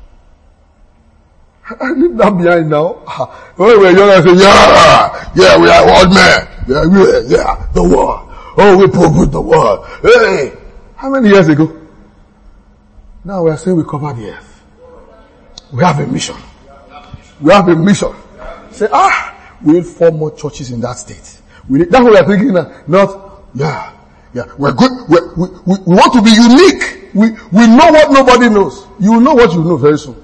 I leave that behind now. When we were young, I said, yeah, we are world men. Yeah, the world. Oh, we promote the world. Hey. How many years ago? Now we are saying we cover the earth. We have a mission. We have a mission. Say, we need 4 more churches in that state. That's what we are thinking now. Not, we're good. We want to be unique. We know what nobody knows. You will know what you know very soon.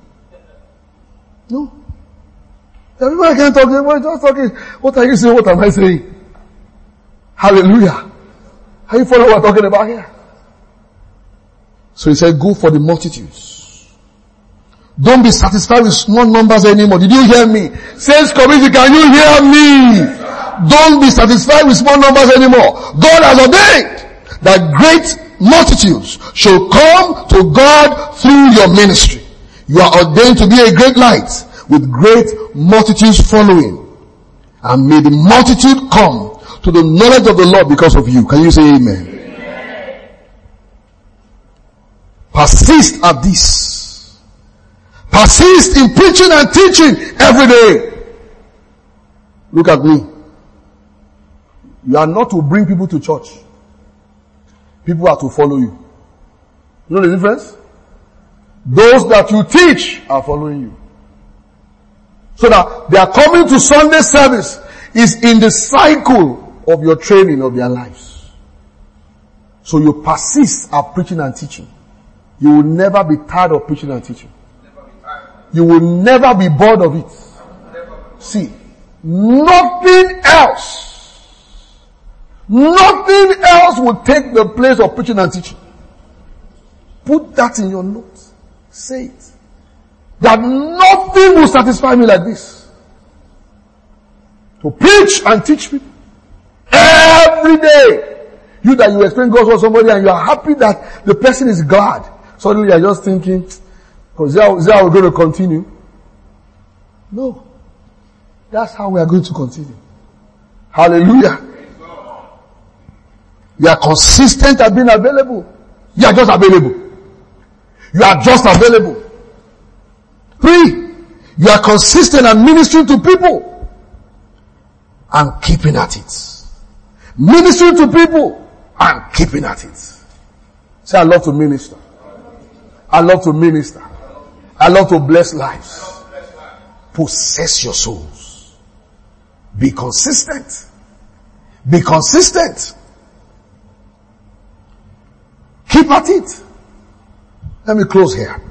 No. Everybody can talk. Everybody just talking. What are you saying? What am I saying? Hallelujah. Are you following what we're talking about here? So he said, go for the multitudes. Don't be satisfied with small numbers anymore. Did you hear me? Saints community, can you hear me? Don't be satisfied with small numbers anymore. God has ordained that great multitudes shall come to God through your ministry. You are ordained to be a great light with great multitudes following. And may the multitude come to the knowledge of the Lord because of you. Can you say amen? Amen. Persist at this. Persist in preaching and teaching every day. Look at me. You are not to bring people to church. People are to follow you. You know the difference? Those that you teach are following you. So that they are coming to Sunday service is in the cycle of your training of their lives. So you persist at preaching and teaching. You will never be tired of preaching and teaching. You will never be bored of it. See, nothing else will take the place of preaching and teaching. Put that in your notes. Say it. That nothing will satisfy me like this. To preach and teach people. Every day. You that you explain God's word to somebody and you are happy that the person is glad. Suddenly you are just thinking, because is that how we're going to continue? No. That's how we are going to continue. Hallelujah. You are consistent at being available. You are just available. You are just available. 3, you are consistent at ministering to people and keeping at it. Ministering to people and keeping at it. Say, I love to minister. I love to minister. I love to bless lives. Possess your souls. Be consistent. Be consistent. Keep at it. Let me close here.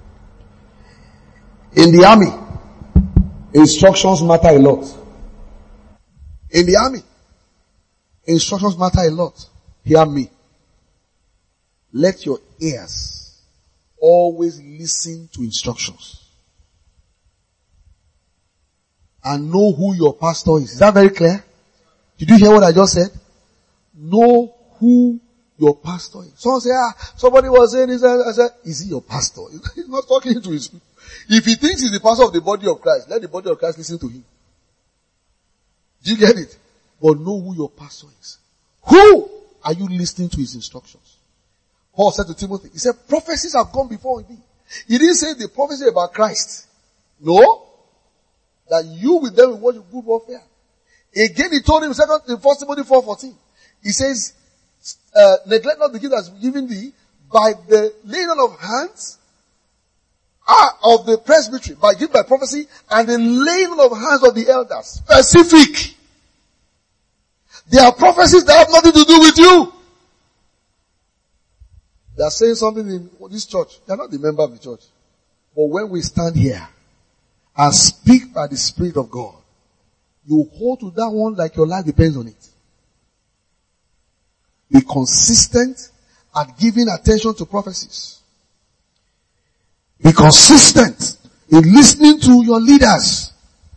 In the army, instructions matter a lot. In the army, instructions matter a lot. Hear me. Let your ears always listen to instructions. And know who your pastor is. Is that very clear? Did you hear what I just said? Know who your pastor is. Someone say, somebody was saying this. I said, is he your pastor? He's not talking to his people. If he thinks he's the pastor of the body of Christ, let the body of Christ listen to him. Do you get it? But know who your pastor is. Who are you listening to his instructions? Paul said to Timothy, he said, prophecies have gone before thee. He didn't say the prophecy about Christ. No. That you with them will watch a good warfare. Again, he told him in 1 Timothy 4:14. He says, neglect not the gift that is given thee by the laying on of hands of the presbytery, by gift by prophecy, and the laying on of hands of the elders. Specific. There are prophecies that have nothing to do with you. They are saying something in this church. They are not the member of the church. But when we stand here and speak by the Spirit of God, you hold to that one like your life depends on it. Be consistent at giving attention to prophecies. Be consistent in listening to your leaders.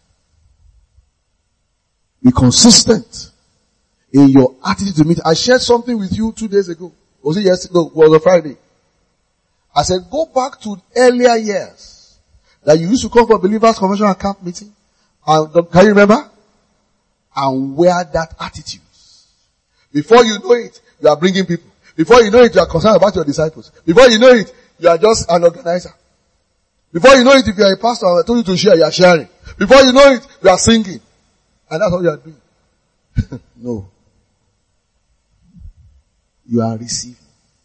Be consistent in your attitude to meet. I shared something with you 2 days ago. Was it yesterday? No, it was on Friday. I said, go back to earlier years that you used to come for Believers Convention and Camp meeting. And, can you remember? And wear that attitude. Before you know it, you are bringing people. Before you know it, you are concerned about your disciples. Before you know it, you are just an organizer. Before you know it, if you are a pastor, I told you to share, you are sharing. Before you know it, you are singing. And that's what you are doing. No. You are receiving.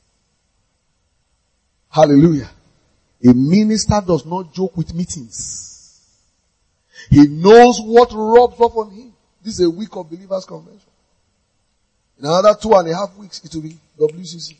Hallelujah. A minister does not joke with meetings. He knows what rubs off on him. This is a week of Believers Convention. In another 2.5 weeks, it will be WCC.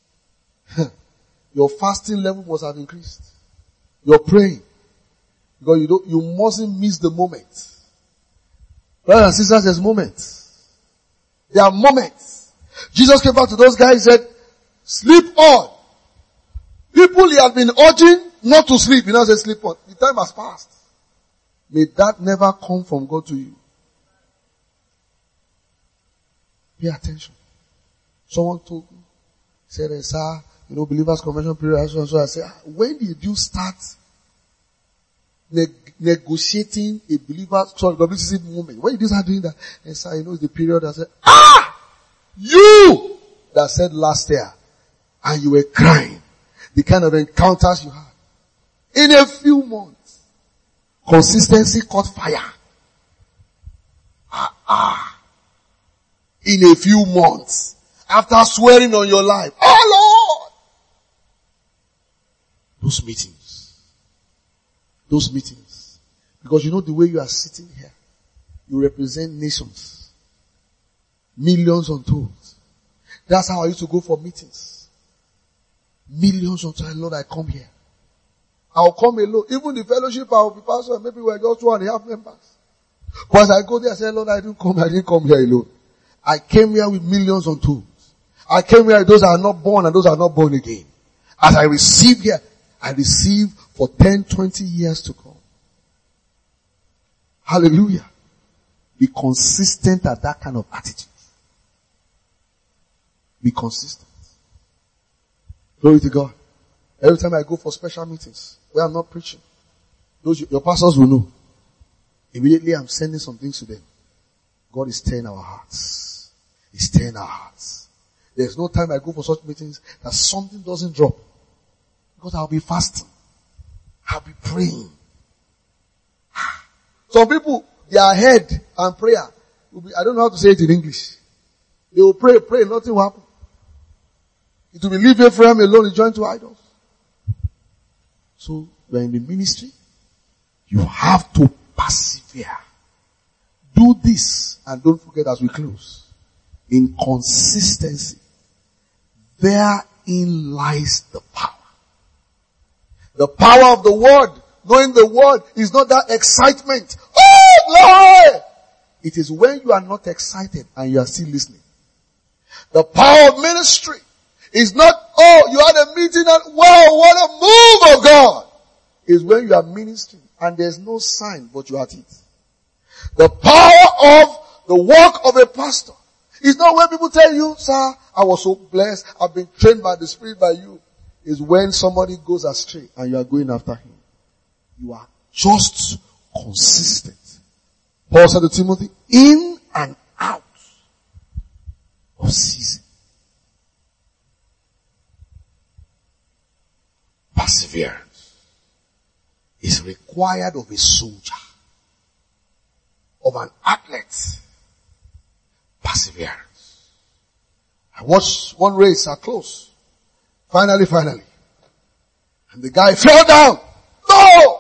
Your fasting level must have increased. You're praying. Because you mustn't miss the moment. Brothers and sisters, there's moments. There are moments. Jesus came back to those guys and said, sleep on. People he had been urging not to sleep. He now said, sleep on. The time has passed. May that never come from God to you. Pay attention. Someone told me, said, sir, Believers Convention period, so I said, when did you start negotiating a WCC movement? When did you start doing that? And sir, it's the period I said, you that said last year, and you were crying, the kind of encounters you had. In a few months, consistency caught fire. In a few months, after swearing on your life, oh Those meetings. Those meetings. Because you know the way you are sitting here, you represent nations. Millions untold. That's how I used to go for meetings. Millions untold. Lord, I come here. I'll come alone. Even the fellowship, I will be pastor. Maybe we're just 2.5 members. But as I go there, I say, Lord, I didn't come here alone. I came here with millions untold. I came here with those that are not born and those that are not born again. As I receive here, I receive for 10, 20 years to come. Hallelujah. Be consistent at that kind of attitude. Be consistent. Glory to God. Every time I go for special meetings where I'm not preaching, your pastors will know. Immediately I'm sending some things to them. God is stirring our hearts. He's stirring our hearts. There's no time I go for such meetings that something doesn't drop. Because I'll be fasting. I'll be praying. Some people, their head and prayer will be, I don't know how to say it in English. They will pray, nothing will happen. It will be leave Ephraim alone and join to idols. So, we're in the ministry. You have to persevere. Do this, and don't forget as we close. In consistency, therein lies the power. The power of the word, knowing the word, is not that excitement. Oh, Lord! It is when you are not excited and you are still listening. The power of ministry is not, oh, you had a meeting and wow, what a move of God. It's when you are ministering and there's no sign but you are at it. The power of the work of a pastor is not when people tell you, sir, I was so blessed, I've been trained by the Spirit by you. Is when somebody goes astray and you are going after him. You are just consistent. Paul said to Timothy, in and out of season. Perseverance is required of a soldier, of an athlete. Perseverance. I watched one race at close. Finally. And the guy fell down. No!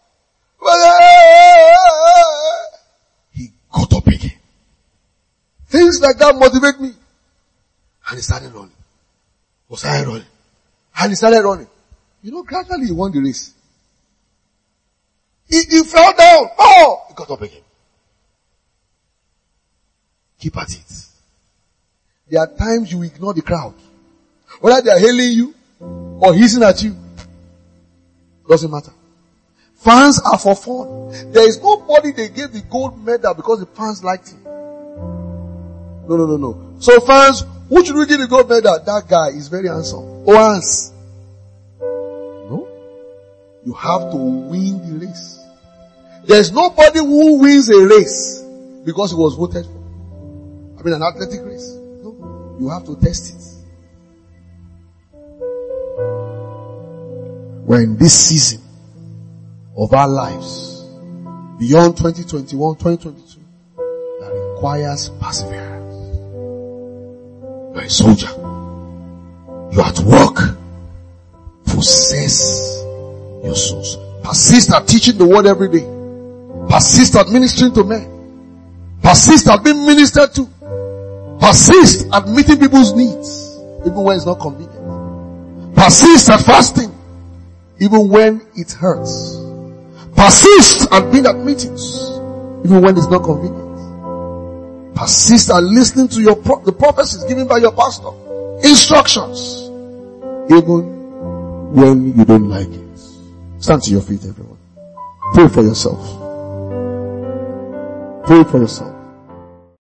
He got up again. Things like that motivate me. And he started running. And he started running. You know, gradually he won the race. He fell down. Oh! He got up again. Keep at it. There are times you ignore the crowd. Whether they are hailing you or hissing at you, doesn't matter. Fans are for fun. There is nobody they gave the gold medal because the fans liked him. No. So fans, who should we give the gold medal? That guy is very handsome. Hans. No. You have to win the race. There's nobody who wins a race because he was voted for. I mean an athletic race. No. You have to test it. We're in this season of our lives, beyond 2021, 2022, that requires perseverance. You're a soldier. You're at work. Possess your souls. Persist at teaching the word every day. Persist at ministering to men. Persist at being ministered to. Persist at meeting people's needs, even when it's not convenient. Persist at fasting, even when it hurts. Persist at being at meetings, even when it's not convenient. Persist at listening to the prophecies given by your pastor. Instructions, even when you don't like it. Stand to your feet, everyone. Pray for yourself. Pray for yourself.